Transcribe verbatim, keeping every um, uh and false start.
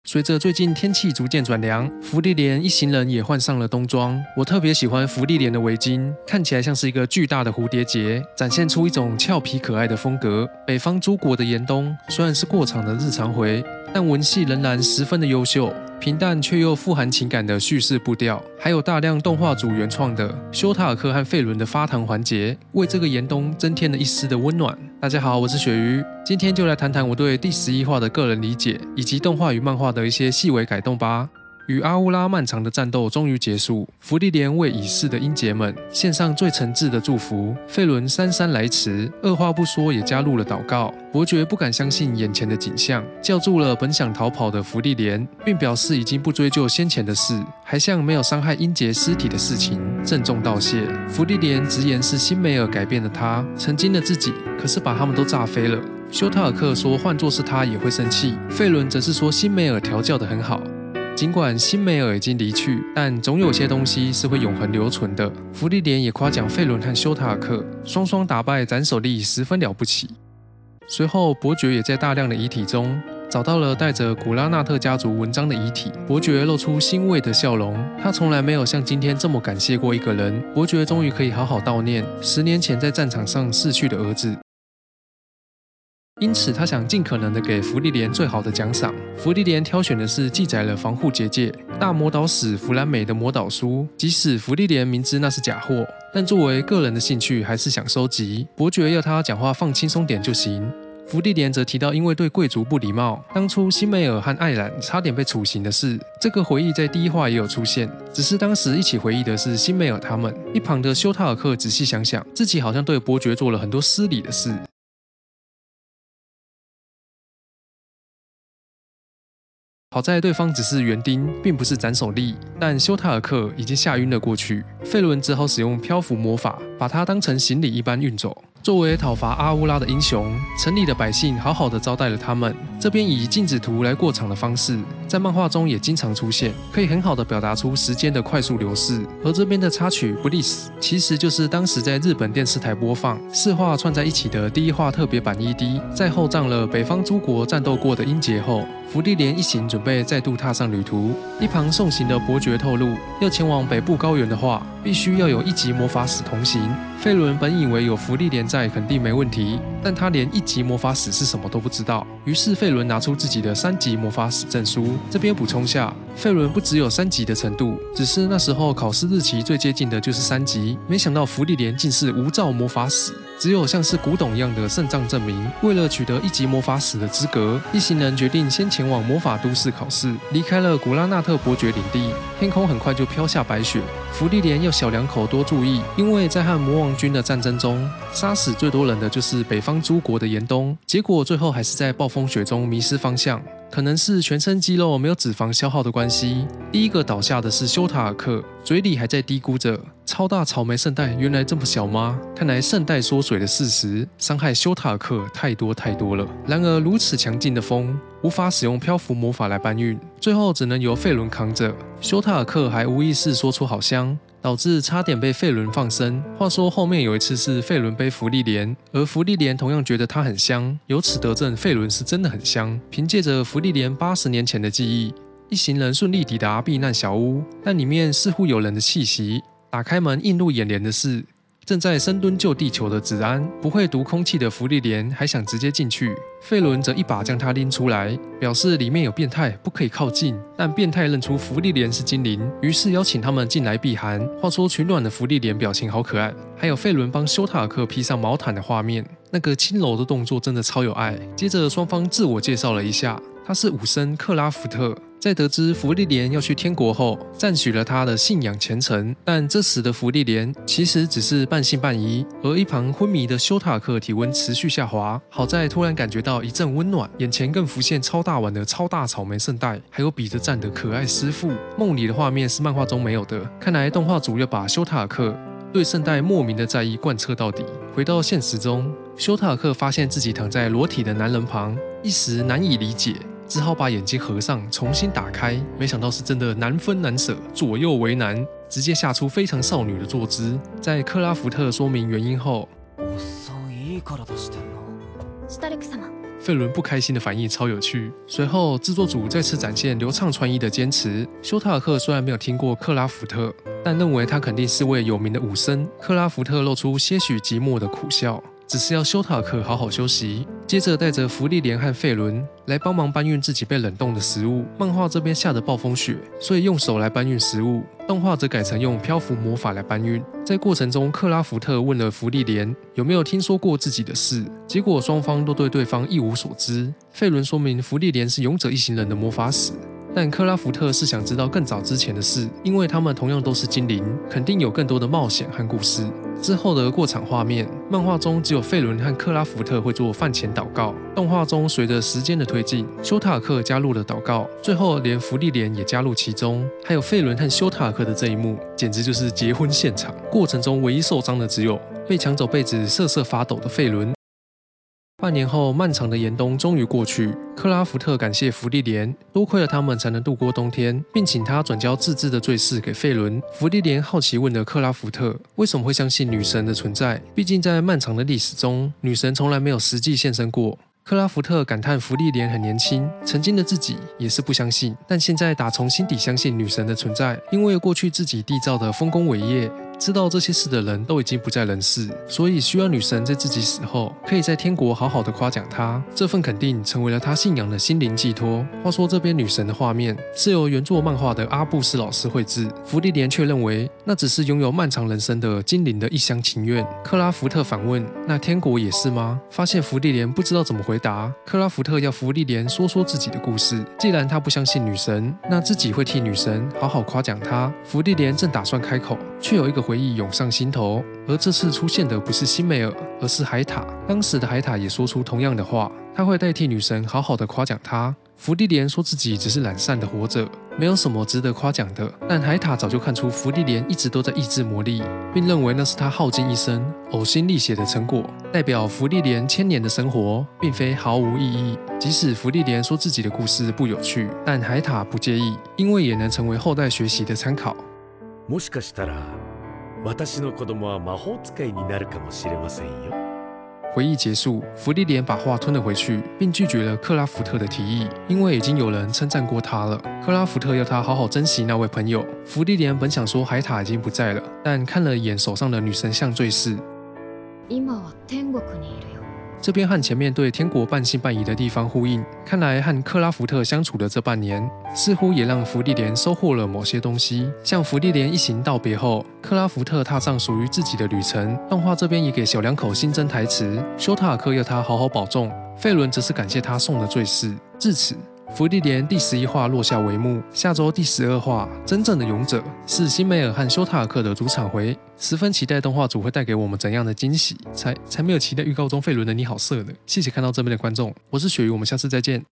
随着最近天气逐渐转凉，芙莉莲一行人也换上了冬装。我特别喜欢芙莉莲的围巾，看起来像是一个巨大的蝴蝶结，展现出一种俏皮可爱的风格。北方诸国的严冬虽然是过场的日常回，但文戏仍然十分的优秀，平淡却又富含情感的叙事步调，还有大量动画组原创的修塔尔克和费伦的发糖环节，为这个严冬增添了一丝的温暖。大家好，我是鳕鱼，今天就来谈谈我对第十一话的个人理解，以及动画与漫画的一些细微改动吧。与阿乌拉漫长的战斗终于结束，芙莉莲为已逝的英杰们献上最诚挚的祝福。费伦姗姗来迟，二话不说也加入了祷告。伯爵不敢相信眼前的景象，叫住了本想逃跑的芙莉莲，并表示已经不追究先前的事，还向没有伤害英杰尸体的事情郑重道谢。芙莉莲直言是辛梅尔改变了他，曾经的自己可是把他们都炸飞了。修塔尔克说换作是他也会生气，费伦则是说辛梅尔调教得很好。尽管辛梅尔已经离去，但总有些东西是会永恒留存的。芙莉莲也夸奖费伦和修塔尔克双双打败斩首力十分了不起。随后，伯爵也在大量的遗体中找到了带着古拉纳特家族文章的遗体。伯爵露出欣慰的笑容，他从来没有像今天这么感谢过一个人。伯爵终于可以好好悼念十年前在战场上逝去的儿子。因此，他想尽可能的给芙莉莲最好的奖赏。芙莉莲挑选的是记载了防护结界大魔导使弗兰美的魔导书，即使芙莉莲明知那是假货，但作为个人的兴趣，还是想收集。伯爵要他讲话放轻松点就行。芙莉莲则提到，因为对贵族不礼貌，当初辛梅尔和艾冉差点被处刑的事。这个回忆在第一话也有出现，只是当时一起回忆的是辛梅尔他们。一旁的修塔尔克仔细想想，自己好像对伯爵做了很多失礼的事。好在对方只是园丁，并不是斩首力，但修塔尔克已经吓晕了过去。费伦只好使用漂浮魔法，把他当成行李一般运走。作为讨伐阿乌拉的英雄，城里的百姓好好的招待了他们。这边以静止图来过场的方式，在漫画中也经常出现，可以很好的表达出时间的快速流逝。而这边的插曲 Bliss 其实就是当时在日本电视台播放四话串在一起的第一话特别版 E D。在后葬了北方诸国战斗过的英杰后，芙莉莲一行准备再度踏上旅途。一旁送行的伯爵透露，要前往北部高原的话，必须要有一级魔法使同行。费伦本以为有芙莉莲在肯定没问题，但他连一级魔法使是什么都不知道。于是费伦拿出自己的三级魔法使证书。这边补充下，费伦不只有三级的程度，只是那时候考试日期最接近的就是三级。没想到芙莉莲竟是无照魔法使，只有像是古董一样的圣杖证明。为了取得一级魔法使的资格，一行人决定先前往魔法都市考试。离开了古拉纳特伯爵领地，天空很快就飘下白雪。芙莉莲要小两口多注意，因为在和魔王军的战争中，杀死最多人的就是北方诸国的严冬。结果最后还是在暴风雪中迷失方向，可能是全身肌肉没有脂肪消耗的关系。第一个倒下的是修塔尔克，嘴里还在嘀咕着超大草莓圣代原来这么小吗？看来圣代缩水的事实伤害修塔尔克太多太多了。然而如此强劲的风无法使用漂浮魔法来搬运，最后只能由费伦扛着。修塔尔克还无意识说出好香，导致差点被费伦放生。话说后面有一次是费伦背芙莉莲，而芙莉莲同样觉得它很香，由此得证费伦是真的很香。凭借着芙莉莲八十年前的记忆，一行人顺利抵达避难小屋，但里面似乎有人的气息。打开门映入眼帘的是正在深蹲救地球的子安。不会读空气的芙莉莲还想直接进去，费伦则一把将他拎出来，表示里面有变态，不可以靠近。但变态认出芙莉莲是精灵，于是邀请他们进来避寒。话说取暖的芙莉莲表情好可爱，还有费伦帮修塔尔克披上毛毯的画面，那个轻柔的动作真的超有爱。接着双方自我介绍了一下，他是武僧克拉福特。在得知芙莉莲要去天国后，赞许了他的信仰虔诚，但这时的芙莉莲其实只是半信半疑。而一旁昏迷的修塔尔克体温持续下滑，好在突然感觉到一阵温暖，眼前更浮现超大碗的超大草莓圣代，还有比着赞的可爱师父。梦里的画面是漫画中没有的，看来动画组要把修塔尔克对圣代莫名的在意贯彻到底。回到现实中，修塔尔克发现自己躺在裸体的男人旁，一时难以理解，只好把眼睛合上，重新打开。没想到是真的难分难舍，左右为难，直接下出非常少女的坐姿。在克拉福特说明原因后， スタルク様、 费伦不开心的反应超有趣。随后制作组再次展现流畅穿衣的坚持。休塔尔克虽然没有听过克拉福特，但认为他肯定是位有名的武僧。克拉福特露出些许寂寞的苦笑，只是要休塔尔克好好休息。接着带着芙莉莲和费伦来帮忙搬运自己被冷冻的食物。漫画这边下着暴风雪，所以用手来搬运食物，动画则改成用漂浮魔法来搬运。在过程中，克拉福特问了芙莉莲有没有听说过自己的事，结果双方都对对方一无所知。费伦说明芙莉莲是勇者一行人的魔法使，但克拉福特是想知道更早之前的事，因为他们同样都是精灵，肯定有更多的冒险和故事。之后的过场画面，漫画中只有费伦和克拉福特会做饭前祷告，动画中随着时间的推进，休塔尔克加入了祷告，最后连芙莉莲也加入其中。还有费伦和休塔尔克的这一幕，简直就是结婚现场。过程中唯一受伤的只有被抢走被子瑟瑟发抖的费伦。半年后，漫长的严冬终于过去。克拉福特感谢芙莉莲，多亏了他们才能度过冬天，并请他转交自制的坠饰给费伦。芙莉莲好奇问了克拉福特，为什么会相信女神的存在？毕竟在漫长的历史中，女神从来没有实际现身过。克拉福特感叹芙莉莲很年轻，曾经的自己也是不相信，但现在打从心底相信女神的存在，因为过去自己缔造的丰功伟业。知道这些事的人都已经不在人世，所以需要女神在自己死后，可以在天国好好的夸奖她。这份肯定成为了他信仰的心灵寄托。话说这边女神的画面是由原作漫画的阿布斯老师绘制，芙莉莲却认为那只是拥有漫长人生的精灵的一厢情愿。克拉福特反问：那天国也是吗？发现芙莉莲不知道怎么回答，克拉福特要芙莉莲说说自己的故事。既然他不相信女神，那自己会替女神好好夸奖她。芙莉莲正打算开口，却有一个回忆涌上心头，而这次出现的不是辛梅尔，而是海塔。当时的海塔也说出同样的话，他会代替女神好好的夸奖她。芙莉莲说自己只是懒散的活着，没有什么值得夸奖的，但海塔早就看出芙莉莲一直都在抑制魔力，并认为那是他耗尽一生、呕心沥血的成果，代表芙莉莲千年的生活并非毫无意义。即使芙莉莲说自己的故事不有趣，但海塔不介意，因为也能成为后代学习的参考。 もしかしたら私の子供は魔法使いになるかもしれませんよ。 回忆结束，芙莉莲把话吞了回去，并拒绝了克拉福特的提议，因为已经有人称赞过他了。克拉福特要他好好珍惜那位朋友。芙莉莲本想说海塔已经不在了，但看了一眼手上的女神像坠饰， 今は天国にいるよ。 这边和前面对天国半信半疑的地方呼应，看来和克拉福特相处的这半年，似乎也让芙莉莲收获了某些东西。向芙莉莲一行道别后，克拉福特踏上属于自己的旅程。动画这边也给小两口新增台词，休塔尔克要他好好保重，费伦则是感谢他送的坠饰。至此，芙莉莲第十一话落下帷幕。下周第十二话，真正的勇者是辛梅尔和休塔尔克的主场回，十分期待动画组会带给我们怎样的惊喜。才才没有期待预告中费伦的你好色呢。谢谢看到这边的观众，我是鳕鱼，我们下次再见。